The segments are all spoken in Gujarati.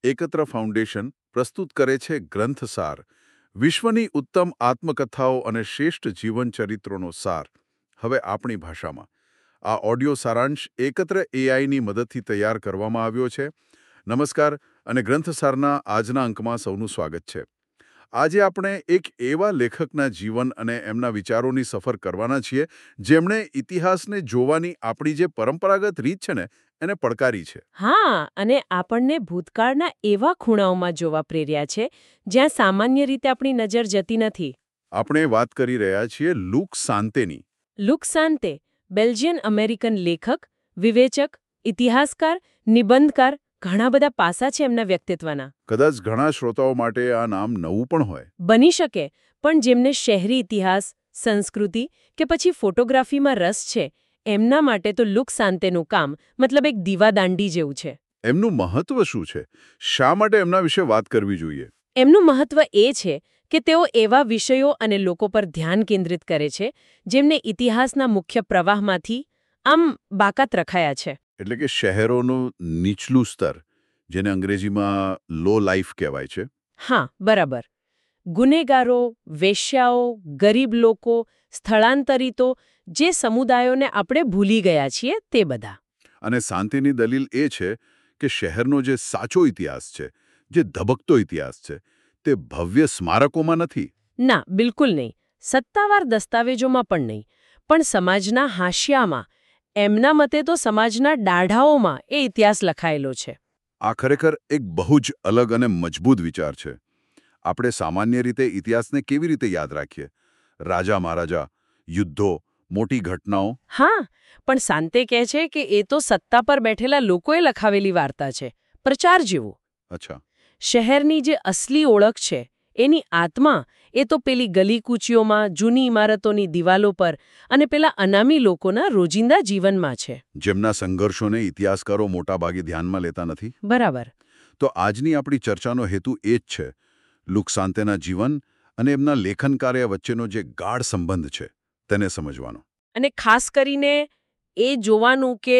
એકત્ર ફાઉન્ડેશન પ્રસ્તુત કરે છે ગ્રંથસાર, વિશ્વની ઉત્તમ આત્મકથાઓ અને શ્રેષ્ઠ જીવન ચરિત્રોનો સાર, હવે આપણી ભાષામાં. આ ઓડિયો સારાંશ એકત્ર એઆઈની મદદથી તૈયાર કરવામાં આવ્યો છે. નમસ્કાર અને ગ્રંથસારના આજના અંકમાં સૌનું સ્વાગત છે. આજે આપણે એક એવા લેખકના જીવન અને એમના વિચારોની સફર કરવાના છીએ, જેમણે ઇતિહાસને જોવાની આપણી જે પરંપરાગત રીત છે ને, એને પડકારી છે. હા, અને આપણને ભૂતકાળના એવા ખૂણાઓમાં જોવા પ્રેર્યા છે જ્યાં સામાન્ય રીતે આપણી નજર જતી નથી. આપણે વાત કરી રહ્યા છીએ લુક સાન્તેની. લુક સાન્તે બેલ્જિયન અમેરિકન લેખક, વિવેચક, ઇતિહાસકાર, નિબંધકાર, ઘણા બધા પાસા છે એમના વ્યક્તિત્વના. કદાચ ઘણા શ્રોતાઓ માટે આ નામ નવું પણ હોય. બની શકે, પણ જેમને શહેરી ઇતિહાસ, સંસ્કૃતિ કે પછી ફોટોગ્રાફીમાં રસ છે, એમના માટે તો લુક સાન્તેનું કામ મતલબ એક દીવાદાંડી જેવું છે. એમનું મહત્વ શું છે? શા માટે એમના વિશે વાત કરવી જોઈએ? એમનું મહત્વ એ છે કે તેઓ એવા વિષયો અને લોકો પર ધ્યાન કેન્દ્રિત કરે છે જેમને ઇતિહાસના મુખ્ય પ્રવાહમાંથી આમ બાકાત રખાયા છે. એટલે કે શહેરોનું નીચલું સ્તર, જેને અંગ્રેજીમાં લો લાઈફ કહેવાય છે. હા, બરાબર. ગુનેગારો, વેશ્યાઓ, ગરીબ લોકો, સ્થળાંતરિતો, જે સમુદાયોને આપણે ભૂલી ગયા છીએ તે બધા. અને શાંતિની દલીલ એ છે કે શહેરનો જે સાચો ઇતિહાસ છે, જે ધબકતો ઇતિહાસ છે, તે ભવ્ય સ્મારકોમાં નથી. ના, બિલકુલ નહીં. સત્તાવાર દસ્તાવેજોમાં પણ નહીં. પણ સમાજના હાંશિયામાં, એમના મતે તો સમાજના દાઢાઓમાં એ ઇતિહાસ લખાયેલો છે. આ ખરેખર એક બહુ જ અલગ અને મજબૂત વિચાર છે. આપણે સામાન્ય રીતે ઇતિહાસને કેવી રીતે યાદ રાખીએ? રાજા મહારાજા, યુદ્ધો, મોટી ઘટનાઓ. હા, પણ સાન્તે કહે છે કે એ તો સત્તા પર બેઠેલા લોકોએ લખાવેલી વાર્તા છે, પ્રચાર જેવું. અચ્છા. શહેરની જે અસલી ઓળખ છે, એની આત્મા, એ તો પેલી ગલીકૂચીઓમાં, જૂની ઇમારતોની દિવાલો પર અને પેલા અનામી લોકોના રોજિંદા જીવનમાં છે. જેમના સંઘર્ષોને ઇતિહાસકારો મોટાભાગે ધ્યાનમાં લેતા નથી. બરાબર. તો આજની આપણી ચર્ચાનો હેતુ એ જ છે, લુક સાન્તેના જીવન અને એમના લેખન કાર્ય વચ્ચેનો જે ગાઢ સંબંધ છે, તેને સમજવાનો. અને ખાસ કરીને એ જોવાનું કે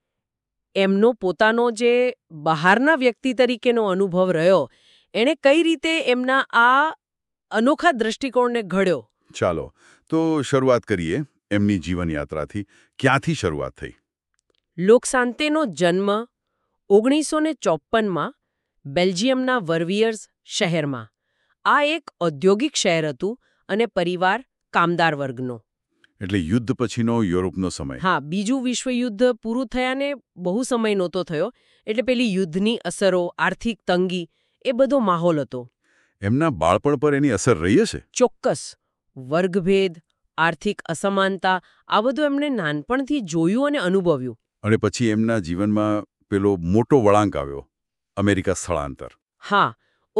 એમનો પોતાનો જે બહારના વ્યક્તિ તરીકેનો અનુભવ રહ્યો, એણે કઈ રીતે એમના આ અનોખા દૃષ્ટિકોણને ઘડ્યો. ચાલો, તો શરૂઆત કરીએ એમની જીવનયાત્રાથી. ક્યાંથી શરૂઆત થઈ? લુક સાન્તેનો જન્મ 1954માં બેલ્જિયમના વર્વિયર્સ શહેરમાં. આ એક ઔદ્યોગિક શહેર હતું અને પરિવાર કામદાર વર્ગનો. એટલે યુદ્ધ પછીનો યુરોપનો સમય. હા, બીજું વિશ્વયુદ્ધ પૂરું થયાને બહુ સમય નહોતો થયો, એટલે પેલી યુદ્ધની અસરો, આર્થિક તંગી, એ બધો માહોલ હતો. એમના બાળપણ પર એની અસર રહી હશે? ચોક્કસ. વર્ગભેદ, આર્થિક અસમાનતા, આ બધું એમણે નાનપણથી જોયું અને અનુભવ્યું. અને પછી એમના જીવનમાં પેલો મોટો વળાંક આવ્યો, અમેરિકા સ્થળાંતર. હા,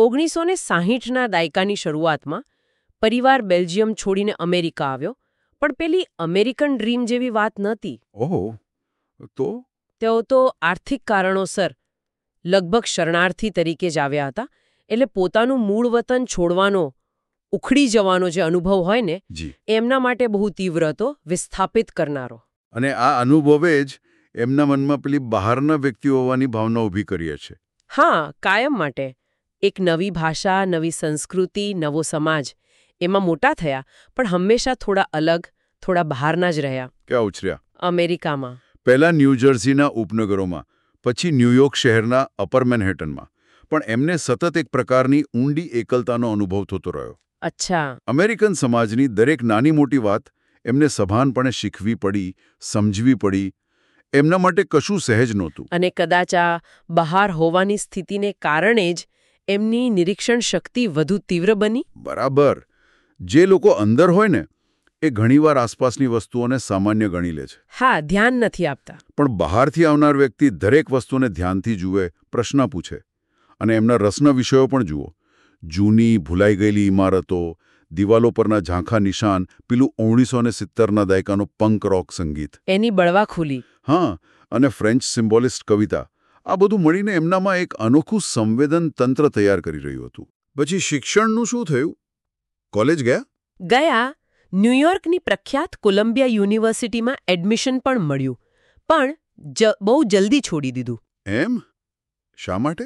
1960ના દાયકાની શરૂઆતમાં પરિવાર બેલ્જિયમ છોડીને અમેરિકા આવ્યો, પણ પેલી અમેરિકન ડ્રીમ જેવી વાત નહોતી. ઓહો, તો? તેઓ તો આર્થિક કારણોસર લગભગ શરણાર્થી તરીકે જ આવ્યા હતા. એટલે પોતાનું મૂળ વતન છોડવાનો, ઉખડી જવાનો જે અનુભવ હોય ને, એમના માટે બહુ તીવ્ર હતો, વિસ્થાપિત કરનારો. અને આ અનુભવે જ એમના મનમાં પેલી બહારના વ્યક્તિ હોવાની ભાવના ઊભી કરી છે. હા, કાયમ માટે. એક નવી ભાષા, નવી સંસ્કૃતિ, નવો સમાજ, એમાં મોટા થયા, પણ હંમેશા થોડા અલગ, થોડા બહારના જ રહ્યા. ક્યાં ઉછર્યા? અમેરિકામાં. પહેલા ન્યૂજર્સીના ઉપનગરોમાં, પછી ન્યૂયોર્ક શહેરના અપર મેનહેટનમાં. પણ એમને સતત એક પ્રકારની ઊંડી એકલતાનો અનુભવ થતો રહ્યો. અચ્છા. અમેરિકન સમાજની દરેક નાની મોટી વાત એમને સભાનપણે શીખવી પડી, સમજવી પડી. એમના માટે કશું સહેજ નહોતું. અને કદાચ આ બહાર હોવાની સ્થિતિને કારણે જ એમની નિરીક્ષણ શક્તિ વધુ તીવ્ર બની. બરાબર. જે લોકો અંદર હોય ને, એ ઘણીવાર આસપાસની વસ્તુઓને સામાન્ય ગણી લે છે. હા, ધ્યાન નથી આપતા. પણ બહારથી આવનાર વ્યક્તિ દરેક વસ્તુને ધ્યાનથી જુએ, પ્રશ્ન પૂછે. અને એમના રસના વિષયો પણ જુઓ. જૂની ભૂલાઈ ગયેલી ઇમારતો, દિવાલો પરના ઝાંખા નિશાન, પેલું 1970ના દાયકાનો પંક રોક સંગીત. એની બળવા ખુલી. હા, અને ફ્રેન્ચ સિમ્બોલિસ્ટ કવિતા. આ બધું મળીને એમનામાં એક અનોખું સંવેદન તંત્ર તૈયાર કરી રહ્યું હતું. પછી શિક્ષણનું શું થયું? કોલેજ ગયા? ગયા. ન્યૂયોર્કની પ્રખ્યાત કોલંબિયા યુનિવર્સિટીમાં એડમિશન પણ મળ્યું, પણ બહુ જલ્દી છોડી દીધું. એમ? શા માટે?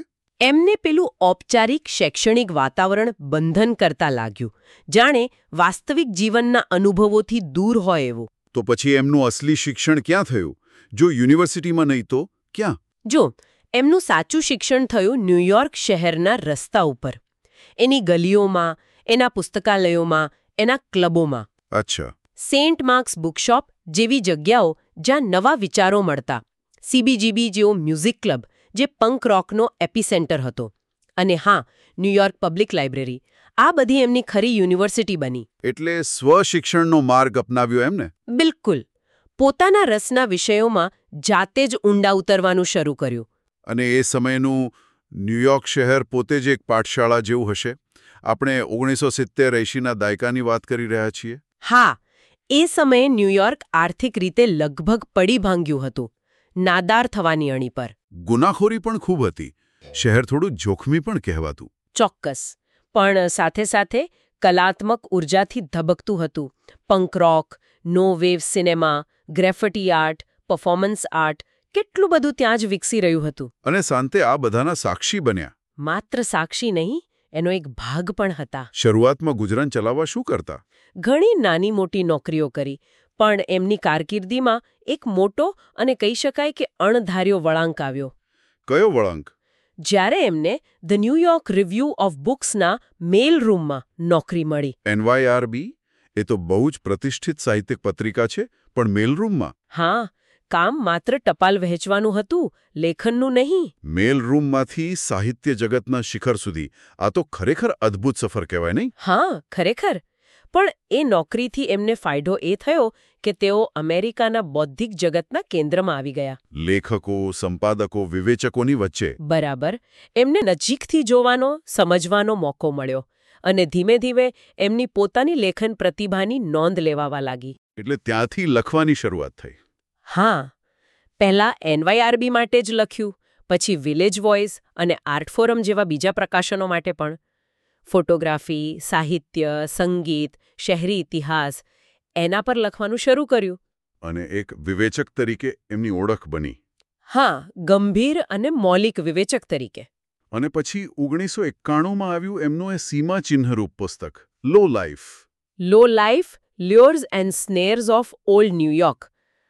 એમને પેલું ઔપચારિક શૈક્ષણિક વાતાવરણ બંધન કરતા લાગ્યું, જાણે વાસ્તવિક જીવનના અનુભવોથી દૂર હોય એવું. તો પછી એમનું અસલી શિક્ષણ ક્યાં થયું? જો યુનિવર્સિટીમાં નહીં તો ક્યાં? જો એમનું સાચું શિક્ષણ થયું ન્યૂયોર્ક શહેરના રસ્તા ઉપર, એની ગલીઓમાં, એના પુસ્તકાલયોમાં, એના ક્લબોમાં. અચ્છા. સેન્ટ માર્ક્સ બુકશોપ જેવી જગ્યાઓ જ્યાં નવા વિચારો મળતા, CBGB જેવો મ્યુઝિક ક્લબ જે પંક રોકનો એપિસેન્ટર હતો, અને હા, ન્યૂયોર્ક પબ્લિક લાઇબ્રેરી. આ બધી એમની ખરી યુનિવર્સિટી બની. એટલે સ્વશિક્ષણનો માર્ગ અપનાવ્યો એમને? બિલકુલ. પોતાના રસના વિષયોમાં જાતે જ ઊંડા ઉતરવાનું શરૂ કર્યું. અને એ સમયનું ન્યૂયોર્ક શહેર પોતે જ એક પાઠશાળા જેવું હશે. આપણે 1970-80ના દાયકાની વાત કરી રહ્યા છીએ. હા, એ સમયે ન્યૂયોર્ક આર્થિક રીતે લગભગ પડી ભાંગ્યું હતું, નાદાર થવાની અણી પર. ગુનાખોરી પણ ખૂબ હતી. શહેર થોડું જોખમી પણ કહેવાતું. ચોક્કસ. પણ સાથે સાથે કલાત્મક ઉર્જાથી ધબકતું હતું. Punk rock, no wave cinema, graffiti art, performance art, કેટલું બધું ત્યાં જ વિકસી રહ્યું હતું. અને સાંતે આ બધાના સાક્ષી બન્યા. માત્ર સાક્ષી નહીં, એનો એક ભાગ પણ હતા. શરૂઆતમાં ગુજરાન ચલાવવા શું કરતા? ઘણી નાની મોટી નોકરીઓ કરી, પણ એમની કારકિર્દીમાં એક મોટો અને કહી શકાય કે અણધાર્યો વળાંક આવ્યો. કયો વળાંક? જ્યારે એમને ધ ન્યૂયોર્ક રિવ્યૂ ઓફ બુક્સના મેલ રૂમમાં નોકરી મળી. NYRB? એ તો બહુ જ પ્રતિષ્ઠિત સાહિત્યિક પત્રિકા છે, પણ મેલ રૂમમાં? હા, કામ માત્ર ટપાલ વહેંચવાનું હતું, લેખનનું નહીં. મેલ રૂમમાંથી સાહિત્ય જગતના શિખર સુધી. આ તો ખરેખર અદ્ભુત સફર કહેવાય નહીં? હા, ખરેખર. પણ એ નોકરીથી એમને ફાયદો એ થયો કે તેઓ અમેરિકાના બૌદ્ધિક જગતના કેન્દ્રમાં આવી ગયા. લેખકો, સંપાદકો, વિવેચકોની વચ્ચે. બરાબર. એમને નજીકથી જોવાનો, સમજવાનો મોકો મળ્યો, અને ધીમે ધીમે એમની પોતાની લેખન પ્રતિભાની નોંધ લેવાવા લાગી. એટલે ત્યાંથી લખવાની શરૂઆત થઈ. હા, પહેલા NYRB માટે જ લખ્યું, પછી વિલેજ વોઇસ અને આર્ટ ફોરમ જેવા બીજા પ્રકાશનો માટે પણ. ફોટોગ્રાફી, સાહિત્ય, સંગીત, શહેરી ઇતિહાસ, એના પર લખવાનું શરૂ કર્યું. અને એક વિવેચક તરીકે એમની ઓળખ બની. હા, ગંભીર અને મૌલિક વિવેચક તરીકે. અને પછી 1991માં આવ્યું એમનું એ સીમાચિહ્નરૂપ પુસ્તક Low Life. Low Life, lures and snares of old New York.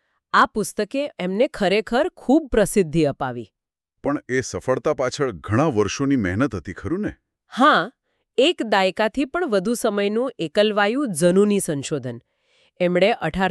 આ પુસ્તકે એમને ખરેખર ખૂબ પ્રસિદ્ધિ અપાવી. પણ એ સફળતા પાછળ ઘણા વર્ષોની મહેનત હતી, ખરું ને? હા, એક દાયકાથી પણ વધુ સમયનું એકલવાયુ જનૂની સંશોધન. એમણે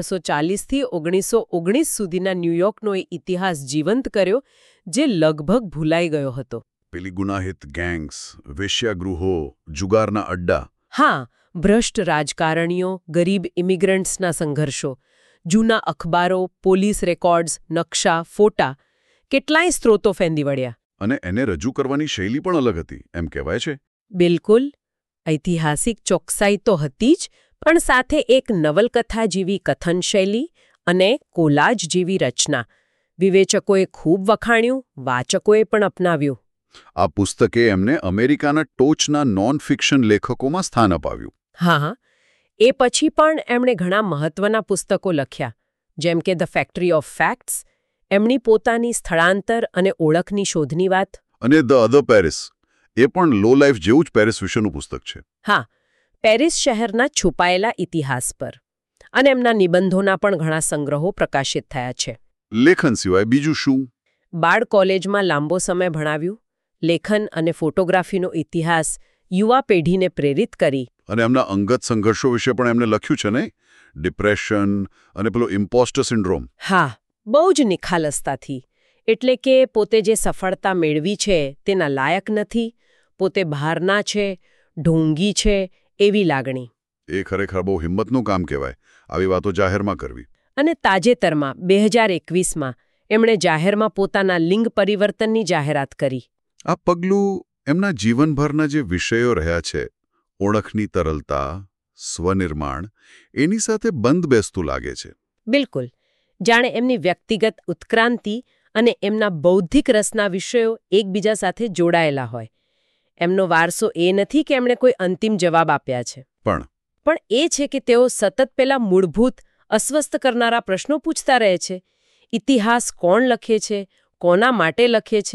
1840થી 1919 સુધીના ન્યૂયોર્કનો એ ઇતિહાસ જીવંત કર્યો, જે લગભગ ભૂલાઈ ગયો હતો. પેલી ગુનાહિત ગેંગ્સ, વેશ્યાગૃહો, જુગારના અડ્ડા. હા, ભ્રષ્ટ રાજકારણીઓ, ગરીબ ઇમિગ્રન્ટ્સના સંઘર્ષો, જૂના અખબારો, પોલીસ રેકોર્ડ્સ, નકશા, ફોટા, કેટલાય સ્ત્રોતો ફેંદી વળ્યા. અને એને રજૂ કરવાની શૈલી પણ અલગ હતી, એમ કહેવાય છે. બિલકુલ. ઐતિહાસિક ચોકસાઈ તો હતી જ, પણ સાથે એક નવલકથા જેવી કથન શૈલી અને કોલાજ જેવી રચના. વિવેચકોએ ખૂબ વખાણ્યું, વાચકોએ પણ અપનાવ્યું. આ પુસ્તકે એમને અમેરિકાના ટોચના નોન ફિક્શન લેખકોમાં સ્થાન અપાવ્યું. હા, એ પછી પણ એમણે ઘણા મહત્વના પુસ્તકો લખ્યા, જેમ કે ધ ફેક્ટરી ઓફ ફેક્ટ્સ, એમની પોતાની સ્થળાંતર અને ઓળખની શોધની વાત. અને ધ અધર પેરિસ, એ પણ લો લાઈફ જેવું જ પેરિસ વિશેનું પુસ્તક છે. હા, પેરિસ શહેરના છુપાયેલા ઇતિહાસ પર. અને એમના નિબંધોના પણ ઘણા સંગ્રહો પ્રકાશિત થયા છે. લેખન સિવાય બીજું શું? બાળ કોલેજમાં લાંબો સમય ભણાવ્યું. લેખન અને ફોટોગ્રાફીનો ઇતિહાસ યુવા પેઢીને પ્રેરિત કરી. અને એમના અંગત સંઘર્ષો વિશે પણ એમને લખ્યું છે ને? ડિપ્રેશન અને પેલો ઇમ્પોસ્ટર સિન્ડ્રોમ. હા, બહુ જ નિખાલસતાથી. એટલે કે પોતે જે સફળતા મેળવી છે તેના લાયક નથી, પોતે બહારના છે, ઢોંગી છે, એવી લાગણી. એ ખરેખર બહુ હિંમતનું કામ કહેવાય, આવી વાતો જાહેરમાં કરવી. અને તાજેતરમાં 2021માં એમણે જાહેરમાં પોતાના લિંગ પરિવર્તનની જાહેરાત કરી. આ પગલું એમના જીવનભરના જે વિષયો રહ્યા છે, ઓળખની તરલતા, સ્વનિર્માણ, એની સાથે બંધ બેસતું લાગે છે. બિલકુલ. જાણે એમની વ્યક્તિગત ઉત્ક્રાંતિ અને એમના બૌદ્ધિક રસના વિષયો એકબીજા સાથે જોડાયેલા હોય. એમનો વારસો એ નથી કે એમણે કોઈ અંતિમ જવાબ આપ્યા છે, પણ એ છે કે તેઓ સતત પેલા મૂળભૂત અસ્વસ્થ કરનારા પ્રશ્નો પૂછતા રહે છે. ઇતિહાસ કોણ લખે છે, કોના માટે લખે છે,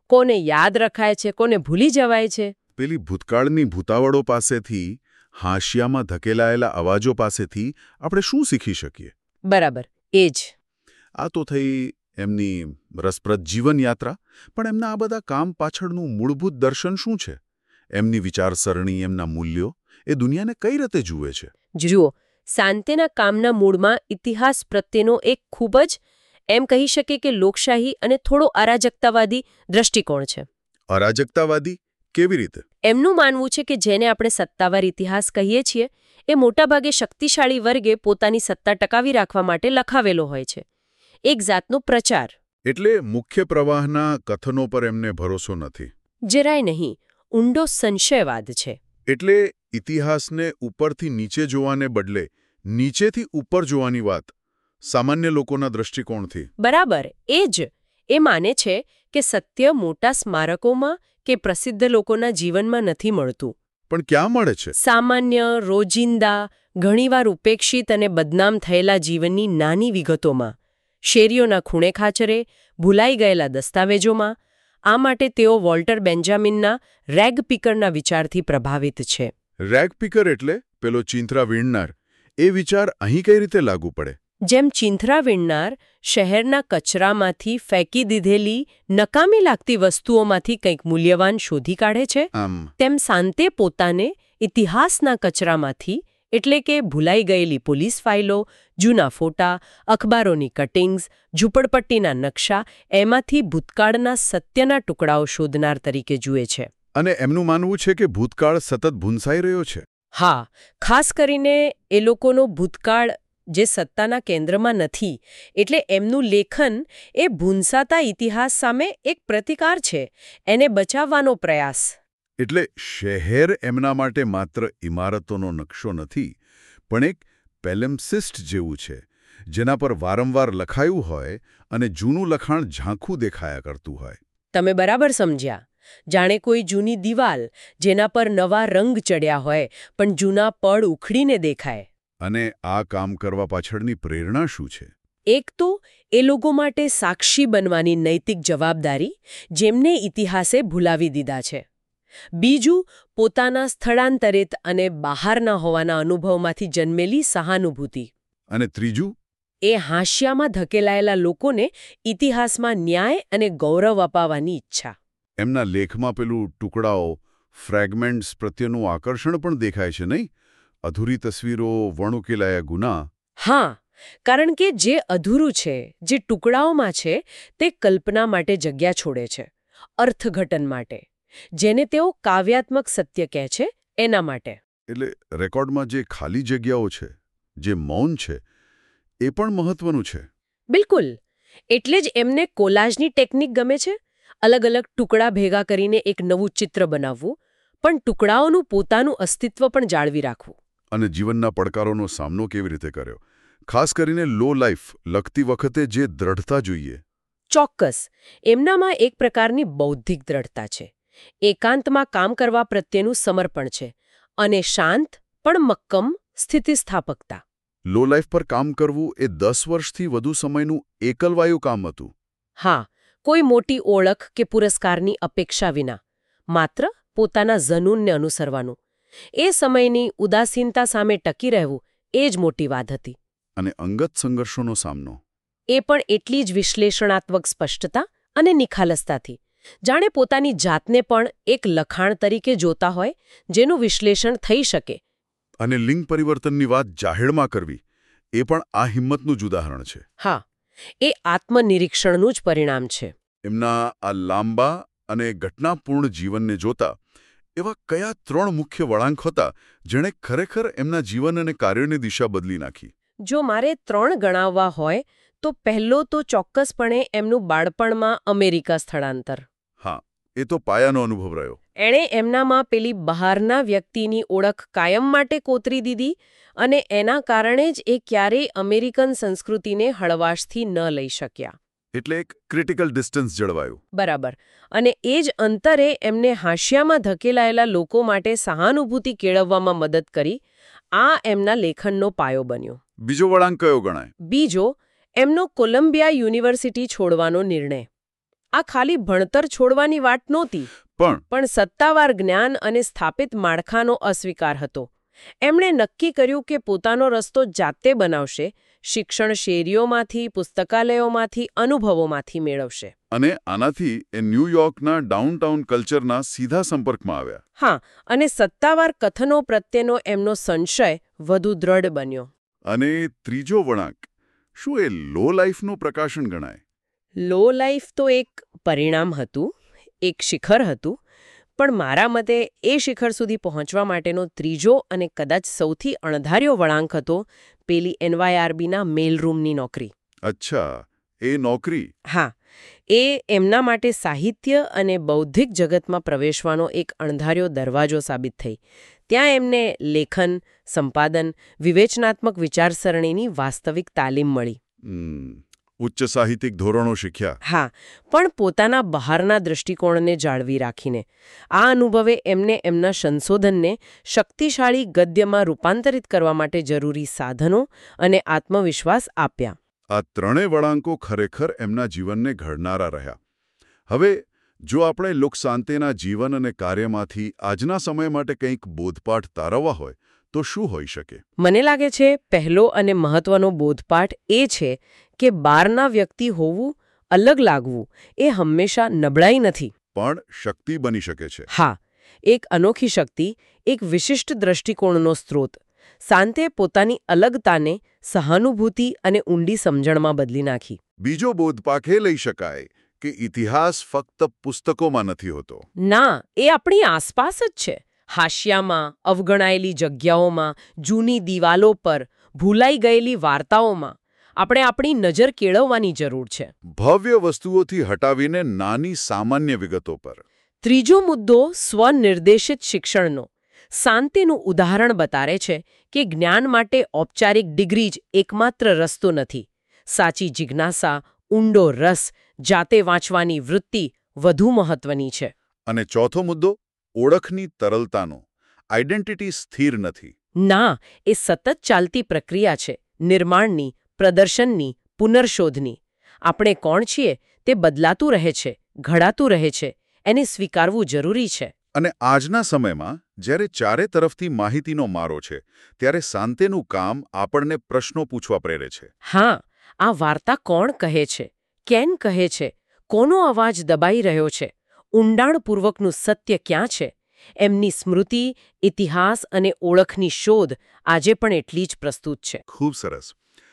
કોને યાદ રખાય છે, કોને ભૂલી જવાય છે. પેલી ભૂતકાળની ભૂતાવળો પાસેથી, હાંશિયામાં ધકેલાયેલા અવાજો પાસેથી આપણે શું શીખી શકીએ? બરાબર, એ જ. આ તો થઈ એમની રસપ્રદ જીવનયાત્રા, પણ એમના આ બધા કામ પાછળનું મૂળભૂત દર્શન શું છે? એમની વિચારસરણી, એમના મૂલ્યો એ દુનિયાને કઈ રીતે જુએ છે? જુઓ, સાન્તેના કામના મૂળમાં ઇતિહાસ પ્રત્યેનો એક ખૂબ જ એમ કહી શકે કે લોકશાહી અને થોડો અરાજકતાવાદી દ્રષ્ટિકોણ છે. અરાજકતાવાદી કેવી રીતે? એમનું માનવું છે કે જેને આપણે સત્તાવાર ઇતિહાસ કહીએ છીએ એ મોટાભાગે શક્તિશાળી વર્ગે પોતાની સત્તા ટકાવી રાખવા માટે લખાવેલો હોય છે. એક જાતનો પ્રચાર. એટલે મુખ્ય પ્રવાહના કથનો પર એમને ભરોસો નથી? જરાય નહીં. ઊંડો સંશયવાદ છે. એટલે ઇતિહાસને ઉપરથી નીચે જોવાને બદલે નીચેથી ઉપર જોવાની વાત, સામાન્ય લોકોના દૃષ્ટિકોણથી. બરાબર, એ જ. એ માને છે કે સત્ય મોટા સ્મારકોમાં કે પ્રસિદ્ધ લોકોના જીવનમાં નથી મળતું. પણ ક્યાં મળે છે? સામાન્ય, રોજિંદા, ઘણીવાર ઉપેક્ષિત અને બદનામ થયેલા જીવનની નાની વિગતોમાં, શેરીઓના ખૂણે ખાચરે, ભૂલાઈ ગયેલા દસ્તાવેજોમાં. આ માટે તેઓ વોલ્ટર બેન્જામિનના રેગ પીકરના વિચારથી પ્રભાવિત છે. રેગ પીકર એટલે પેલો ચીંથરા વીણનાર. એ વિચાર અહીં કઈ રીતે લાગુ પડે? જેમ ચીંથરા વીણનાર શહેરના કચરામાંથી ફેંકી દીધેલી નકામી લાગતી વસ્તુઓમાંથી કંઈક મૂલ્યવાન શોધી કાઢે છે, તેમ સાન્તે પોતાને ઇતિહાસના કચરામાંથી, એટલે કે ભૂલાઈ ગયેલી પોલીસ ફાઇલો, જૂના ફોટા, અખબારોની કટિંગ્સ, ઝૂંપડપટ્ટીના નકશા, એમાંથી ભૂતકાળના સત્યના ટુકડાઓ શોધનાર તરીકે જુએ છે. અને એમનું માનવું છે કે ભૂતકાળ સતત ભૂંસાઈ રહ્યો છે. હા, ખાસ કરીને એ લોકોનો ભૂતકાળ જે સત્તાના કેન્દ્રમાં નથી. એટલે એમનું લેખન એ ભૂંસાતા ઇતિહાસ સામે એક પ્રતિકાર છે, એને બચાવવાનો પ્રયાસ. એટલે શહેર એમના માટે માત્ર ઇમારતોનો નકશો નથી, પણ એક પેલેમ્સિસ્ટ જેવું છે, જેના પર વારંવાર લખાયું હોય અને જૂનું લખાણ ઝાંખું દેખાયા કરતું હોય. તમે બરાબર સમજ્યા. જાણે કોઈ જૂની દિવાલ જેના પર નવા રંગ ચડ્યા હોય પણ જૂના પડ ઉખડીને દેખાય. અને આ કામ કરવા પાછળની પ્રેરણા શું છે? એક તો એ લોકો માટે સાક્ષી બનવાની નૈતિક જવાબદારી, જેમને ઇતિહાસે ભૂલાવી દીધા છે. બીજું, પોતાના સ્થળાંતરિત અને બહારના હોવાના અનુભવમાંથી જન્મેલી સહાનુભૂતિ. અને ત્રીજું, એ હાંશિયામાં ધકેલાયેલા લોકોને ઇતિહાસમાં ન્યાય અને ગૌરવ અપાવવાની ઈચ્છા. એમના લેખમાં પેલું ટુકડાઓ, ફ્રેગમેન્ટ્સ પ્રત્યેનું આકર્ષણ પણ દેખાય છે, નહીં? અધૂરી તસવીરો, વણુકેલાયા ગુના. હા, કારણ કે જે અધૂરું છે, જે ટુકડાઓમાં છે, તે કલ્પના માટે જગ્યા છોડે છે, અર્થઘટન માટે, જેને તેઓ કાવ્યાત્મક સત્ય કહે છે એના માટે. એટલે રેકોર્ડમાં જે ખાલી જગ્યાઓ છે, જે મૌન છે, એ પણ મહત્વનું છે. બિલકુલ. એટલે જ એમને કોલાજની ટેકનિક ગમે છે. અલગ અલગ ટુકડા ભેગા કરીને એક નવું ચિત્ર બનાવવું, પણ ટુકડાઓનું પોતાનું અસ્તિત્વ પણ જાળવી રાખવું. અને જીવનના પડકારોનો સામનો કેવી રીતે કર્યો? ખાસ કરીને લો લાઈફ લખતી વખતે જે દ્રઢતા જોઈએ. ચોક્કસ. એમનામાં એક પ્રકારની બૌદ્ધિક દ્રઢતા છે. એકાંતમાં કામ કરવા પ્રત્યેનું સમર્પણ છે. અને શાંત પણ મક્કમ સ્થિતિસ્થાપકતા. લો લાઈફ પર કામ કરવું એ 10 વર્ષથી વધુ સમયનું એકલવાયું કામ હતું. હા, કોઈ મોટી ઓળખ કે પુરસ્કારની અપેક્ષા વિના. માત્ર પોતાના ઝનૂનને અનુસરવાનું. એ સમયની ઉદાસીનતા સામે ટકી રહેવું એ જ મોટી વાત હતી. અને અંગત સંઘર્ષોનો સામનો. એ પણ એટલી જ વિશ્લેષણાત્મક સ્પષ્ટતા અને નિખાલસતાથી. જાણે પોતાની જાતને પણ એક લખાણ તરીકે જોતા હોય, જેનું વિશ્લેષણ થઈ શકે. અને લિંગ પરિવર્તનની વાત જાહેરમાં કરવી, એ પણ આ હિંમતનું જ ઉદાહરણ છે. હા, એ આત્મનિરીક્ષણનું જ પરિણામ છે. એમના આ લાંબા અને ઘટનાપૂર્ણ જીવનને જોતા એવા કયા 3 મુખ્ય વળાંક હતા જેણે ખરેખર એમના જીવન અને કાર્યની દિશા બદલી નાખી? જો મારે 3 ગણાવવા હોય તો પહેલો તો ચોક્કસપણે એમનું બાળપણમાં અમેરિકા સ્થળાંતર. હા, એ તો પાયાનો અનુભવ રહ્યો. એણે એમનામાં પેલી બહારના વ્યક્તિની ઓળખ કાયમ માટે કોતરી દીધી અને એના કારણે જ એ ક્યારેય અમેરિકન સંસ્કૃતિને હળવાશથી ન લઈ શક્યા. એટલે એક ક્રિટિકલ ડિસ્ટન્સ જળવાયું. બરાબર. અને એ જ અંતરે એમને હાંશિયામાં ધકેલાયેલા લોકો માટે સહાનુભૂતિ કેળવવામાં મદદ કરી. આ એમના લેખનનો પાયો બન્યો. બીજો વળાંક કયો ગણાય? બીજો, એમનો કોલંબિયા યુનિવર્સિટી છોડવાનો નિર્ણય. આ ખાલી ભણતર છોડવાની વાત નહોતી, પણ સત્તાવાર જ્ઞાન અને સ્થાપિત માળખાનો અસ્વીકાર હતો. એમણે નક્કી કર્યું કે પોતાનો રસ્તો જાતે બનાવશે, શિક્ષણ શેરીઓમાંથી, પુસ્તકાલયોમાંથી, અનુભવોમાંથી મેળવશે. અને આનાથી એ ન્યૂયોર્કના ડાઉનટાઉન કલ્ચરના સીધા સંપર્કમાં આવ્યા. હા, અને સત્તાવાર કથનો પ્રત્યેનો એમનો સંશય વધુ દ્રઢ બન્યો. અને ત્રીજો વળાંક, શું એ લો લાઈફનું પ્રકાશન ગણાય? લો લાઈફ તો એક પરિણામ હતું, એક શિખર હતું, પણ મારા મતે એ શિખર સુધી પહોંચવા માટેનો ત્રીજો અને કદાચ સૌથી અણધાર્યો વળાંક હતો પેલી NYRBના મેલરૂમની નોકરી. અચ્છા, એ નોકરી? હા, એ એમના માટે સાહિત્ય અને બૌદ્ધિક જગતમાં પ્રવેશવાનો એક અણધાર્યો દરવાજો સાબિત થઈ. ત્યાં એમને લેખન, સંપાદન, વિવેચનાત્મક વિચારસરણીની વાસ્તવિક તાલીમ મળી. ઉચ્ચ સાહિત્યિક ધોરણો શીખ્યા. હા, પણ પોતાના બહારના દૃષ્ટિકોણને જાળવી રાખીને. આ અનુભવે એમને એમના સંશોધનને શક્તિશાળી ગદ્યમાં રૂપાંતરિત કરવા માટે જરૂરી સાધનો અને આત્મવિશ્વાસ આપ્યા. આ ત્રણેય વળાંકો ખરેખર એમના જીવનને ઘડનારા રહ્યા. હવે જો આપણે લોકશાંતિના જીવન અને કાર્યમાંથી આજના સમય માટે કંઈક બોધપાઠ તારવવા હોય તો શું હોઈ શકે? મને લાગે છે પહેલો અને મહત્વનો બોધપાઠ એ છે કે બહારના વ્યક્તિ હોવું, અલગ લાગવું એ હંમેશા નબળાઈ નથી, પણ શક્તિ બની શકે છે. હા, એક અનોખી શક્તિ, એક વિશિષ્ટ દ્રષ્ટિકોણનો સ્ત્રોત. શાંતે પોતાની અલગતાને સહાનુભૂતિ અને ઊંડી સમજણમાં બદલી નાખી. બીજો બોધપાઠ એ લઈ શકાય કે ઇતિહાસ ફક્ત પુસ્તકોમાં નથી હોતો. ના, એ આપણી આસપાસ જ છે. હાશિયામાં, અવગણાયેલી જગ્યાઓમાં, જૂની દિવાલો પર, ભૂલાઈ ગયેલી વાર્તાઓમાં. આપણે આપણી નજર કેળવવાની જરૂર છે. ભવ્ય વસ્તુઓથી હટાવીને નાની સામાન્ય વિગતો પર. ત્રીજો મુદ્દો સ્વનિર્દેશિત શિક્ષણનો. શાંતિનું ઉદાહરણ બતાવે છે કે જ્ઞાન માટે ઔપચારિક ડિગ્રી જ એકમાત્ર રસ્તો નથી. સાચી જિજ્ઞાસા, ઊંડો રસ, જાતે વાંચવાની વૃત્તિ વધુ મહત્વની છે. અને ચોથો મુદ્દો, ઓળખની તરલતાનો. આઇડેન્ટિટી સ્થિર નથી. ના, એ સતત ચાલતી પ્રક્રિયા છે. નિર્માણની, પ્રદર્શનની, પુનર્શોધની. આપણે કોણ છીએ તે બદલાતું રહે છે, ઘડાતું રહે છે. એને સ્વીકારવું જરૂરી છે. અને આજના સમયમાં જ્યારે ચારે તરફથી માહિતીનો મારો છે, ત્યારે શાંતિનું કામ આપણને પ્રશ્નો પૂછવા પ્રેરે છે. હા, આ વાર્તા કોણ કહે છે? કેમ કહે છે? કોનો અવાજ દબાઈ રહ્યો છે? ઊંડાણપૂર્વકનું સત્ય ક્યાં છે? એમની સ્મૃતિ, ઇતિહાસ અને ઓળખની શોધ આજે પણ એટલી જ પ્રસ્તુત છે. ખૂબ સરસ.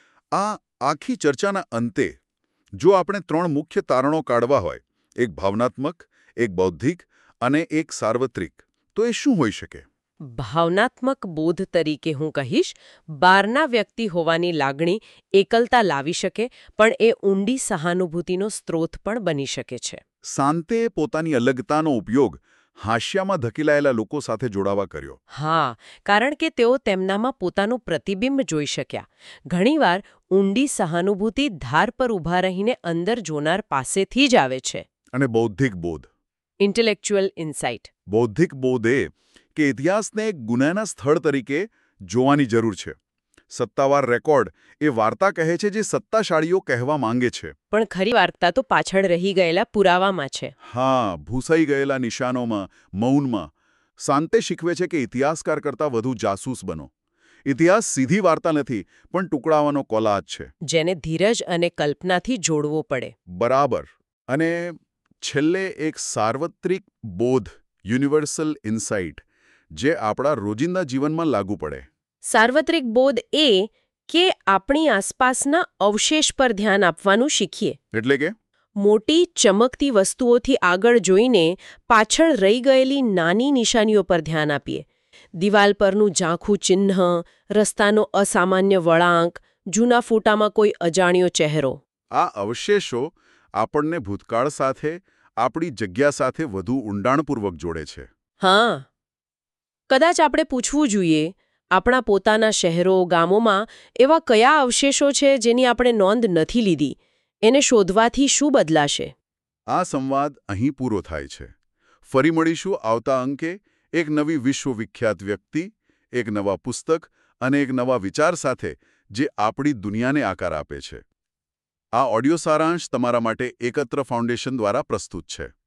આ આખી ચર્ચાના અંતે જો આપણે ત્રણ મુખ્ય તારણો કાઢવા હોય, એક ભાવનાત્મક, એક બૌદ્ધિક અને એક સાર્વત્રિક, તો એ શું હોઈ શકે? ભાવનાત્મક બોધ તરીકે હું કહીશ, બહારના વ્યક્તિ હોવાની લાગણી એકલતા લાવી શકે, પણ એ ઊંડી સહાનુભૂતિનો સ્ત્રોત પણ બની શકે છે. શાંતે પોતાની અલગતાનો ઉપયોગ હાસ્યામાં ધકેલાયેલા લોકો સાથે જોડાવા કર્યો. હા, કારણ કે તેઓ તેમનામાં પોતાનું પ્રતિબિંબ જોઈ શક્યા. ઘણીવાર ઊંડી સહાનુભૂતિ ધાર પર ઊભા રહીને અંદર જોનાર પાસેથી જ આવે છે. અને બૌદ્ધિક બોધ, ઇન્ટેલેક્ચ્યુઅલ ઇન્સાઇટ. બૌદ્ધિક બોધ એ કે ઇતિહાસને એક ગુનાના સ્થળ તરીકે જોવાની જરૂર છે. સત્તાવાર રેકોર્ડ એ વાર્તા કહે છે જે સત્તાશાળીઓ કહેવા માંગે છે. પણ ખરી વાર્તા તો પાછળ રહી ગયેલા પુરાવામાં છે. હા, ભૂસાઈ ગયેલા નિશાનોમાં, મૌનમાં. શાંતે શીખવે છે કે ઇતિહાસકાર કરતાં વધુ જાસૂસ બનો. ઇતિહાસ સીધી વાર્તા નથી, પણ ટુકડાવાનો કોલાજ છે, જેને ધીરજ અને કલ્પનાથી જોડવો પડે. બરાબર. અને છેલ્લે એક સાર્વત્રિક બોધ, યુનિવર્સલ ઇન્સાઇટ, જે આપણા રોજિંદા જીવનમાં લાગુ પડે. સાર્વત્રિક બોધ એ કે આપણી આસપાસના અવશેષ પર ધ્યાન આપવાનું શીખીએ. એટલે કે મોટી ચમકતી વસ્તુઓથી આગળ જોઈને પાછળ રહી ગયેલી નાની નિશાનીઓ પર ધ્યાન આપીએ. દિવાલ પરનું ઝાંખું ચિહ્ન, રસ્તાનો અસામાન્ય વળાંક, જૂના ફોટામાં કોઈ અજાણ્યો ચહેરો. આ અવશેષો આપણને ભૂતકાળ સાથે, આપણી જગ્યા સાથે વધુ ઊંડાણપૂર્વક જોડે છે. હા, કદાચ આપણે પૂછવું જોઈએ, આપણા પોતાના શહેરો, ગામોમાં એવા કયા અવશેષો છે જેની આપણે નોંધ નથી લીધી? એને શોધવાથી શું બદલાશે? આ સંવાદ અહીં પૂરો થાય છે. ફરી મળીશું આવતા અંકે એક નવી વિશ્વવિખ્યાત વ્યક્તિ, એક નવા પુસ્તક અને એક નવા વિચાર સાથે જે આપણી દુનિયાને આકાર આપે છે. આ ઓડિયો સારાંશ તમારા માટે એકત્ર ફાઉન્ડેશન દ્વારા પ્રસ્તુત છે.